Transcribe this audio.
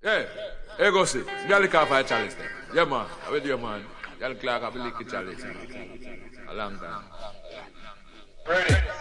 Hey, hey, go see. Girl, look for a chalice there. Yeah, man. How with you, man? Girl, Clark have a lick chalice. A long time. Ready.